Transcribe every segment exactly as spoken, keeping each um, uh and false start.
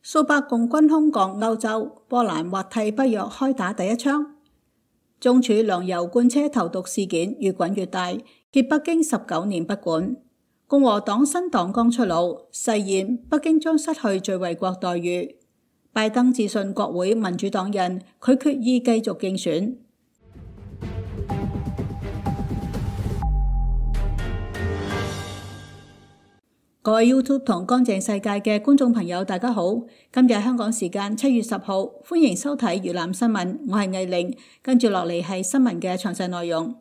蘇北共軍空降歐洲，波蘭或替北約開打第一槍。中儲糧油罐車投毒事件越滾越大，揭北京十九年不管。共和黨新黨綱出爐，誓言北京將失去最惠國待遇。拜登致信國會民主黨人，佢決意繼續競選。各位 YouTube 同乾淨世界嘅觀眾朋友，大家好！今日香港時間七月十號，歡迎收睇粵覽新聞，我係藝玲，跟住落嚟係新聞嘅詳細內容。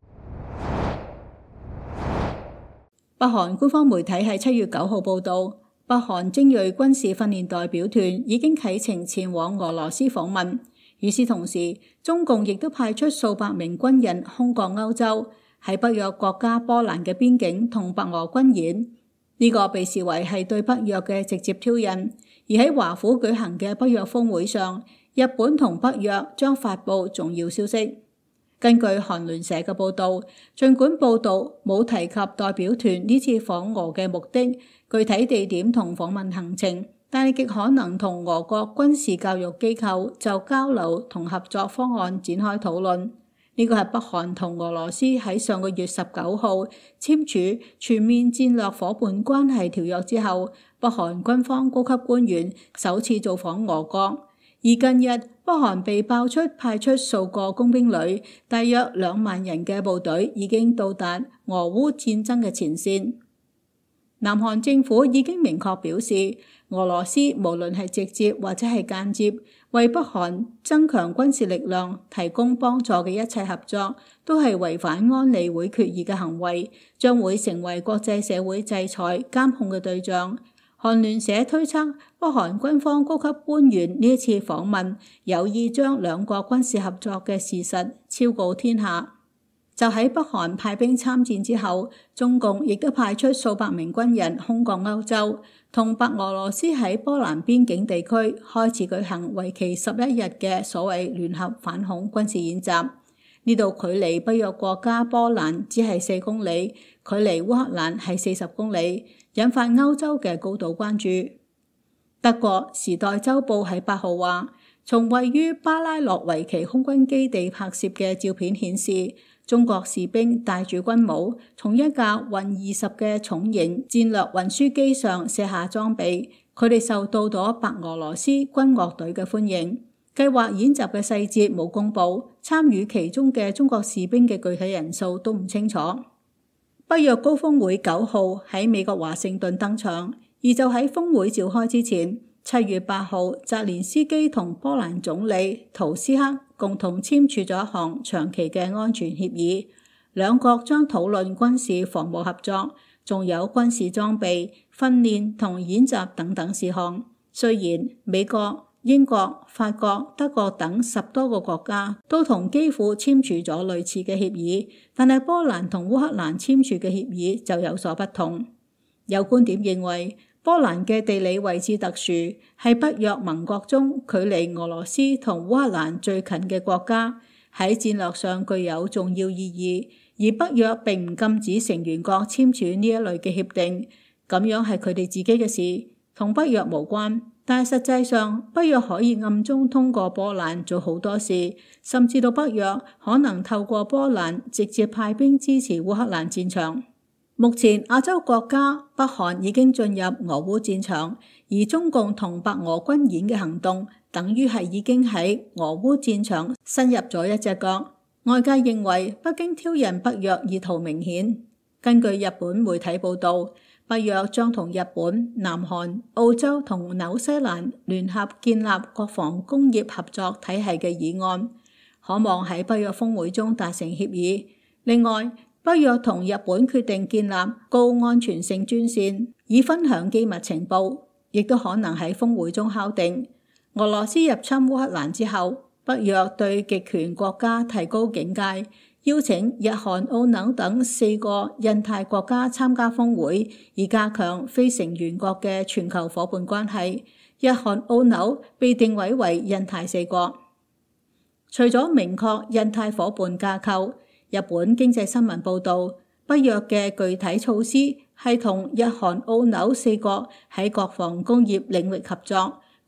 北韓官方媒體喺七月九號報道，北韓精銳軍事訓練代表團已經啟程前往俄羅斯訪問。與此同時，中共亦都派出數百名軍人空降歐洲，喺北約國家波蘭嘅邊境同白俄軍演。呢個被視為係對北約嘅直接挑釁，而喺華府舉行嘅北約峰會上，日本同北約將發布重要消息。根據韓聯社嘅報導，儘管報導冇提及代表團呢次訪俄嘅目的、具體地點同訪問行程，但係極可能同俄國軍事教育機構就交流同合作方案展開討論。呢個係北韓同俄羅斯喺上個月十九號簽署全面戰略夥伴關係條約之後，北韓軍方高級官員首次造訪俄國。而近日，北韓被爆出派出數個工兵旅，大約兩萬人嘅部隊已經到達俄烏戰爭嘅前線。南韓政府已經明確表示，俄羅斯無論係直接或者係間接為北韓增強軍事力量提供幫助嘅一切合作，都係違反安理會決議嘅行為，將會成為國際社會制裁監控嘅對象。韓聯社推測，北韓軍方高級官員呢一次訪問有意將兩國軍事合作嘅事實昭告天下。就喺北韓派兵參戰之後，中共亦都派出數百名軍人空降歐洲，同白俄羅斯喺波蘭邊境地區開始舉行為期十一日嘅所謂聯合反恐軍事演習。呢度距離北約國家波蘭只係四公里，距離烏克蘭係四十公里，引發歐洲嘅高度關注。德國《時代週報》喺八號話，從位於巴拉諾維奇空軍基地拍攝嘅照片顯示，中國士兵帶住軍帽，從一架運二十嘅重型戰略運輸機上卸下裝備。佢哋受到咗白俄羅斯軍樂隊嘅歡迎。計劃演習嘅細節冇公佈，參與其中嘅中國士兵嘅具體人數都唔清楚。北約高峰會九號喺美國華盛頓登場，而就喺峰會召開之前，七月八號，澤連斯基同波蘭總理圖斯克共同簽署咗一項長期嘅安全協議，兩國將討論軍事防務合作，仲有軍事裝備、訓練同演習等等事項。雖然美國、英國、法國、德國等十多個國家都同基輔簽署咗類似嘅協議，但係波蘭同烏克蘭簽署嘅協議就有所不同。有觀點認為，波蘭嘅地理位置特殊，係北約盟國中距離俄羅斯同烏克蘭最近嘅國家，喺戰略上具有重要意義。而北約並唔禁止成員國簽署呢一類嘅協定，咁樣係佢哋自己嘅事，同北約無關。但係實際上，北約可以暗中通過波蘭做好多事，甚至到北約可能透過波蘭直接派兵支持烏克蘭戰場。目前亞洲國家北韓已經進入俄烏戰場，而中共同白俄軍演嘅行動，等於係已經喺俄烏戰場伸入咗一隻腳。外界認為北京挑釁北約意圖明顯。根據日本媒體報導，北約將同日本、南韓、澳洲同紐西蘭聯合建立國防工業合作體系嘅議案，可望喺北約峰會中達成協議。另外，北約同日本決定建立高安全性專線，以分享機密情報，亦都可能喺峰會中敲定。俄羅斯入侵烏克蘭之後，北約對極權國家提高警戒，邀請日韓澳紐等四個印太國家參加峰會，以加強非成員國嘅全球夥伴關係。日韓澳紐被定位為印太四國。除咗明確印太夥伴架構，日本經濟新聞報導，北約嘅具體措施係同日韓澳紐四國喺國防工業領域合作，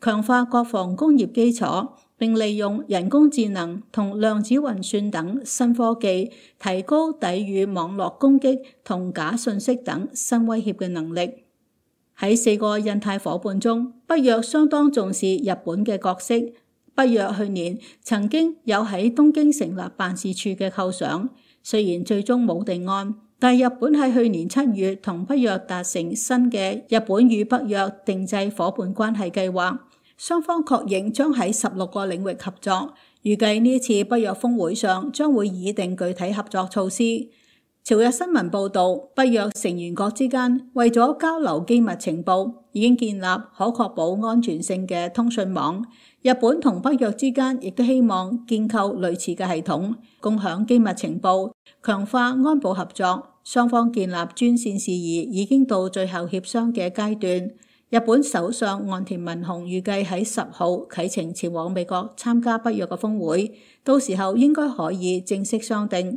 強化國防工業基礎，並利用人工智能同量子運算等新科技，提高抵禦網絡攻擊同假信息等新威脅嘅能力。喺四個印太夥伴中，北約相當重視日本嘅角色。北約去年曾經有喺東京成立辦事處嘅構想，雖然最終冇定案，但日本喺去年七月同北約達成新嘅日本與北約定制夥伴關係計劃，雙方確認將喺十六個領域合作。預計呢次北約峰會上將會擬定具體合作措施。朝日新聞報道，北約成員國之間為咗交流機密情報，已經建立可確保安全性嘅通訊網。日本同北約之間亦都希望建構類似嘅系統，共享機密情報，強化安保合作。雙方建立專線事宜已經到最後協商嘅階段。日本首相岸田文雄預計喺十號啟程前往美國參加北約嘅峰會，到時候應該可以正式商定。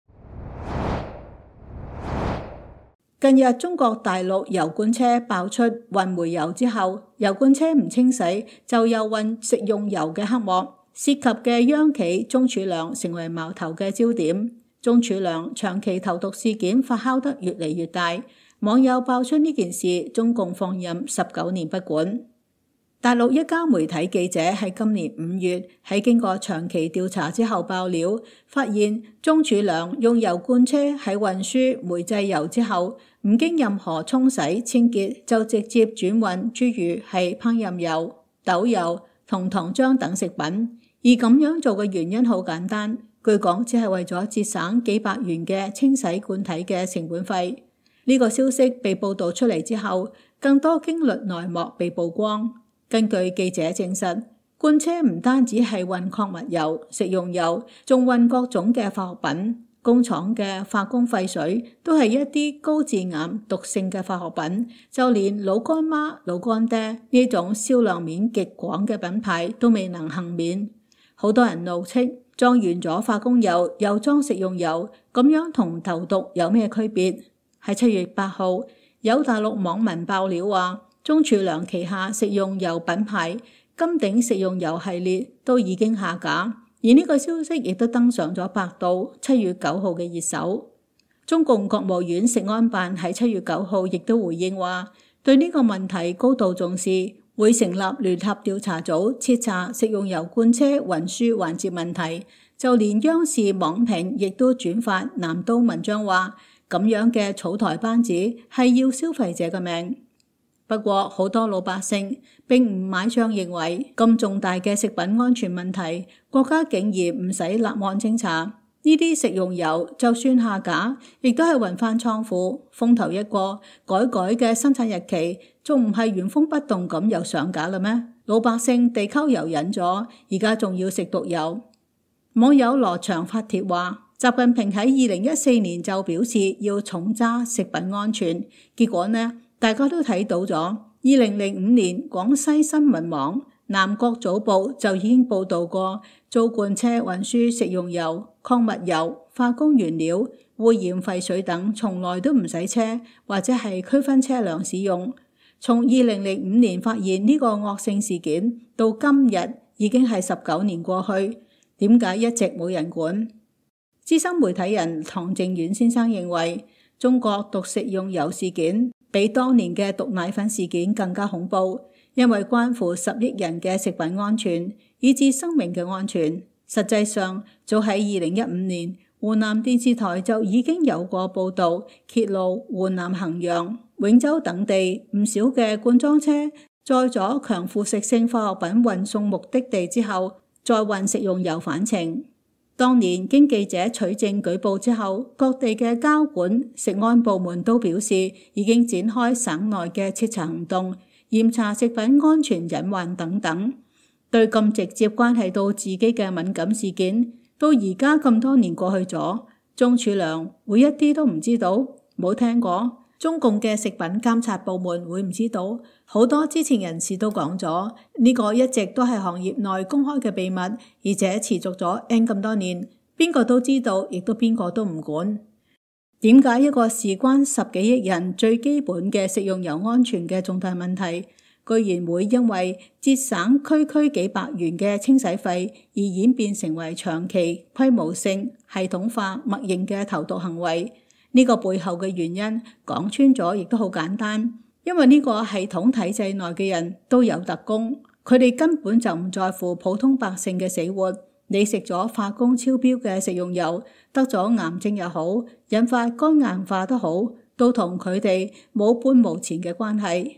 近日中國大陸油罐車爆出運煤油之後，油罐車唔清洗就又運食用油嘅黑幕，涉及嘅央企鍾柱良成為矛頭嘅焦點。鍾柱良長期投毒事件發酵得越嚟越大，網友爆出呢件事，中共放任十九年不管。大陸一家媒體記者喺今年五月喺經過長期調查之後爆料，發現鍾柱良用油罐車喺運輸煤製油之後，唔經任何沖洗清潔就直接轉運諸如係烹飪油、豆油同糖漿等食品。而咁樣做嘅原因好簡單，據講只係為咗節省幾百元嘅清洗罐體嘅成本費。呢個消息被報導出嚟之後，更多驚慄內幕被曝光。根據記者證實，罐車唔單止係運礦物油、食用油，仲運各種嘅化學品。工廠嘅化工廢水都係一啲高致癌、毒性嘅化學品，就連老乾媽、老乾爹呢種銷量面極廣嘅品牌都未能幸免。好多人怒斥裝完咗化工油又裝食用油，咁樣同投毒有咩區別？喺七月八號，有大陸網民爆料話，鍾柱良旗下食用油品牌金鼎食用油系列都已經下架，而呢個消息亦都登上咗百度七月九號嘅熱搜。中共國務院食安辦喺七月九號亦都回應話，對呢個問題高度重視，會成立聯合調查組徹查食用油罐車運輸環節問題。就連央視網評亦都轉發南都文章話，咁樣嘅草台班子係要消費者嘅命。不過好多老百姓並唔買賬，認為咁重大嘅食品安全問題，國家竟然唔使立案偵查。呢啲食用油就算下架，亦都係運翻倉庫，風頭一過，改改嘅生產日期，仲唔係原封不動咁又上架啦咩？老百姓地溝油忍咗，而家仲要食毒油。網友羅翔發帖話，習近平喺二零一四年就表示要重揸食品安全，結果呢？大家都睇到咗，二零零五年廣西新聞網、南國早報就已經報道過，造罐車運輸食用油、礦物油、化工原料、污染廢水等，從來都唔使車或者係區分車輛使用。從二零零五年發現呢個惡性事件到今日，已經係十九年過去，點解一直冇人管？資深媒體人唐正遠先生認為，中國毒食用油事件比當年嘅毒奶粉事件更加恐怖，因為關乎十億人嘅食品安全，以至生命嘅安全。實際上，早喺二零一五年，湖南電視台就已經有過報導，揭露湖南衡陽、永州等地唔少嘅罐裝車載咗強腐蝕性化學品運送目的地之後，再運食用油返程。當年經記者取證舉報之後，各地嘅交管、食安部門都表示已經展開省內嘅徹查行動，嚴查食品安全隱患等等。對咁直接關係到自己嘅敏感事件，到而家咁多年過去咗，鍾柱良會一啲都唔知道？冇聽過？中共嘅食品監察部門會唔知道？好多知情人士都講咗，呢個一直都係行業內公開嘅秘密，而且持續咗 N 咁多年，邊個都知道，亦都邊個都唔管。點解一個事關十幾億人最基本嘅食用油安全嘅重大問題， 居然會因為節省區區幾百元嘅清洗費而演變成為長期規模性系統化默認嘅投毒行為。呢個背後嘅原因講穿咗亦都好簡單，因為呢個系統體制內嘅人都有特工，佢哋根本就唔在乎普通百姓嘅死活。你食咗化工超標嘅食用油，得咗癌症又好，引發肝硬化都好，都同佢哋冇半毛錢嘅關係。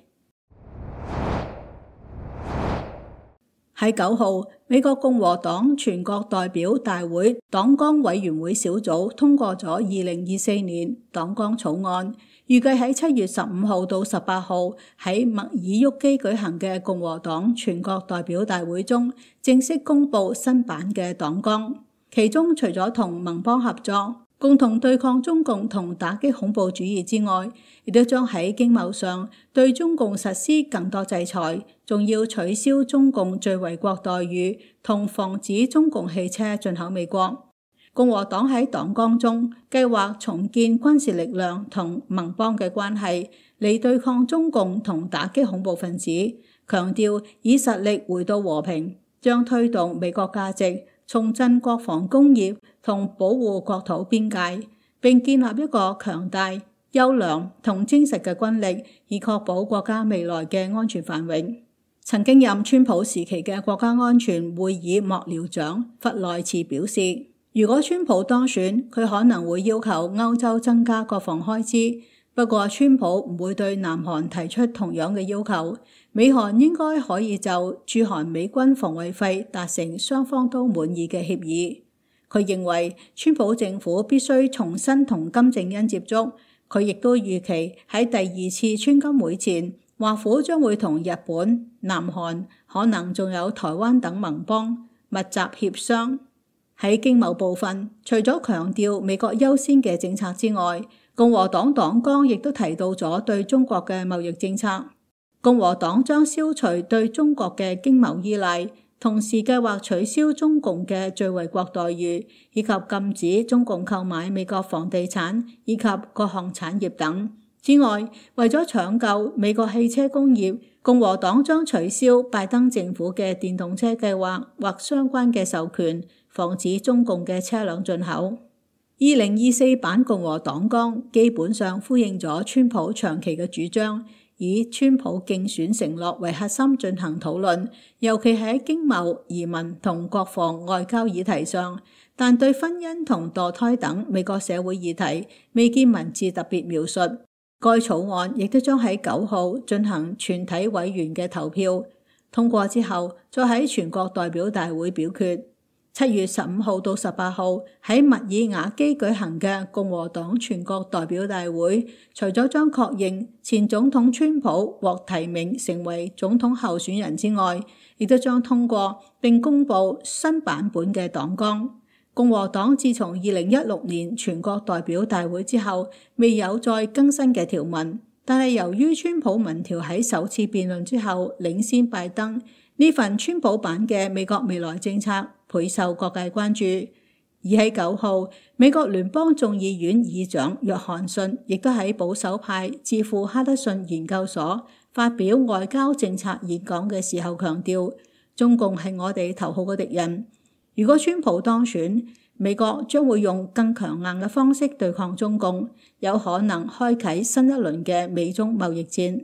喺九號，美國共和黨全國代表大會黨綱委員會小組通過咗二零二四年黨綱草案，預計喺七月十五號到十八號喺密爾沃基舉行嘅共和黨全國代表大會中正式公布新版嘅黨綱。其中除咗同盟邦合作，共同對抗中共同打擊恐怖主義之外，亦都將喺經貿上對中共實施更多制裁，仲要取消中共最惠國待遇，同防止中共汽車進口美國。共和黨喺黨綱中計劃重建軍事力量同盟邦嘅關係，嚟對抗中共同打擊恐怖分子，強調以實力回到和平，將推動美國價值，重振國防工業同保護國土邊界，並建立一個強大、優良同精實嘅軍力，以確保國家未來嘅安全繁榮。曾經任川普時期嘅國家安全會議幕僚長弗萊茨表示，如果川普當選，佢可能會要求歐洲增加國防開支，不過川普唔會對南韓提出同樣嘅要求。美韓應該可以就駐韓美軍防衛費達成雙方都滿意嘅協議。佢認為川普政府必須重新同金正恩接觸。佢亦都預期喺第二次川金會前，華府將會同日本、南韓，可能仲有台灣等盟邦密集協商。喺經貿部分，除咗強調美國優先嘅政策之外，共和黨黨綱亦都提到咗對中國嘅貿易政策。共和黨將消除對中國嘅經貿依賴，同時計劃取消中共嘅最惠國待遇，以及禁止中共購買美國房地產以及各項產業等。之外，為咗搶救美國汽車工業，共和黨將取消拜登政府嘅電動車計劃或相關嘅授權，防止中共嘅車輛進口。二零二四版共和黨綱基本上呼應咗川普長期嘅主張，以川普競選承諾為核心進行討論，尤其喺經貿、移民同國防外交議題上，但對婚姻同墮胎等美國社會議題未見文字特別描述。該草案亦都將喺九號進行全體委員嘅投票，通過之後再喺全國代表大會表決。七月十五號到十八號喺密爾瓦基舉行嘅共和黨全國代表大會，除咗將確認前總統川普獲提名成為總統候選人之外，亦都將通過並公布新版本嘅黨綱。共和黨自從二零一六年全國代表大會之後，未有再更新嘅條文，但係由於川普民調喺首次辯論之後領先拜登，呢份川普版嘅美國未來政策倍受各界關注。而喺九號，美國聯邦眾議院議長約翰遜亦都喺保守派智庫哈德遜研究所發表外交政策演講嘅時候強調，中共係我哋頭號嘅敵人。如果川普當選，美國將會用更強硬嘅方式對抗中共，有可能開啟新一輪嘅美中貿易戰。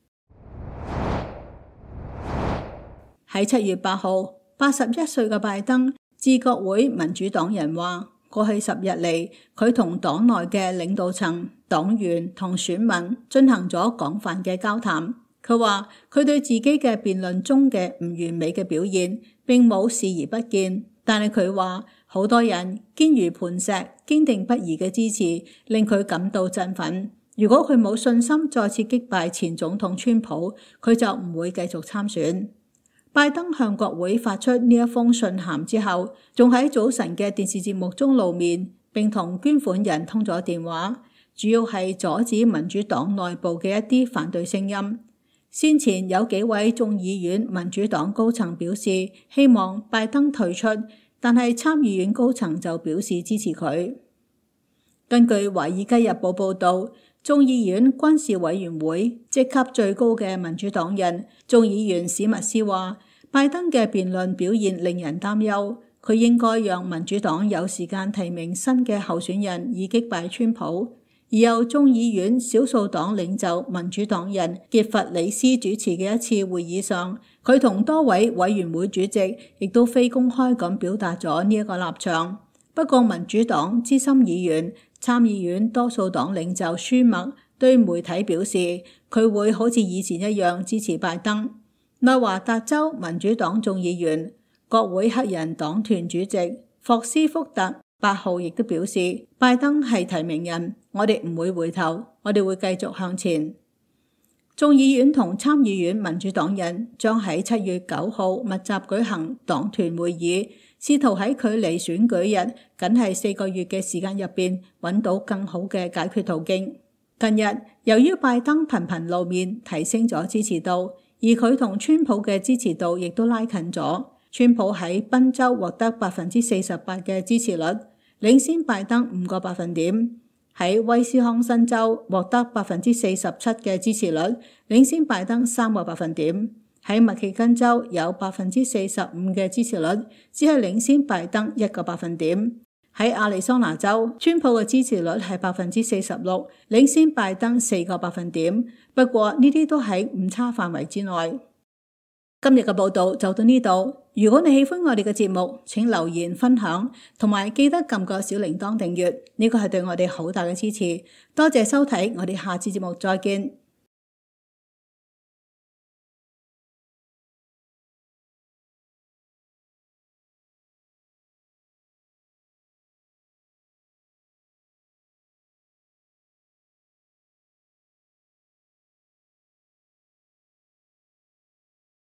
喺七月八號，八十一歲嘅拜登致國會民主黨人話，過去十日嚟，佢同黨內嘅領導層、黨員同選民進行咗廣泛嘅交談。佢話佢對自己嘅辯論中嘅唔完美嘅表現並冇視而不見，但係佢話好多人堅如磐石、堅定不移嘅支持令佢感到振奮。如果佢冇信心再次擊敗前總統川普，佢就唔會繼續參選。拜登向國會發出呢一封信函之後，仲喺早晨嘅電視節目中露面，並同捐款人通咗電話，主要係阻止民主黨內部嘅一啲反對聲音。先前有幾位眾議院民主黨高層表示希望拜登退出，但係參議院高層就表示支持佢。根據《華爾街日報》報導， 眾議院軍事委員會職級最高嘅民主黨人眾議員史密斯話，拜登嘅辯論表現令人擔憂，佢應該讓民主黨有時間提名新嘅候選人以擊敗川普。而由眾議院少數黨領袖民主黨人傑弗里斯主持嘅一次會議上，佢同多位委員會主席亦都非公開咁表達咗呢一個立場。不過民主黨資深議員、參議院多數黨領袖舒默對媒體表示，佢會好似以前一樣支持拜登。內華達州民主黨眾議員、國會黑人黨團主席霍斯福特八號亦都表示，拜登係提名人，我哋唔會回頭，我哋會繼續向前。眾議院同參議院民主黨人將喺七月九號密集舉行黨團會議，試圖喺距離選舉日僅係四個月嘅時間入邊揾到更好嘅解決途徑。近日由於拜登頻頻露面，提升咗支持度，而佢同川普嘅支持度亦都拉近咗。川普喺賓州獲得百分之四十八嘅支持率，領先拜登五個百分點；喺威斯康辛州獲得百分之四十七嘅支持率，領先拜登三個百分點；喺密歇根州有百分之四十五嘅支持率，只係領先拜登一個百分點；喺亞利桑那州，川普嘅支持率係百分之四十六，領先拜登四個百分點。不過呢啲都喺誤差範圍之內。今日嘅報道就到呢度。如果你喜歡我哋嘅節目，請留言分享，同埋記得撳個小鈴鐺訂閱，呢個係對我哋好大嘅支持。多謝收睇，我哋下次節目再見。